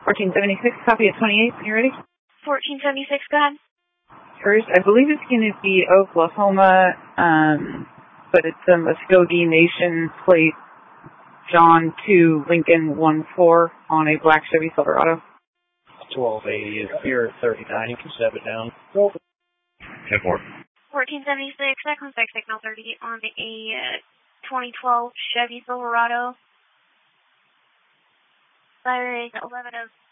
1476, copy at 28. You ready? 1476, go ahead. First, I believe it's going to be Oklahoma, but it's a Muskogee Nation plate, John 2, Lincoln 14 on a black Chevy Silverado. 1280 is here at 39. You can step it down. 10-4. 1476, that comes back signal 30 on a 2012 Chevy Silverado. Firing 11 of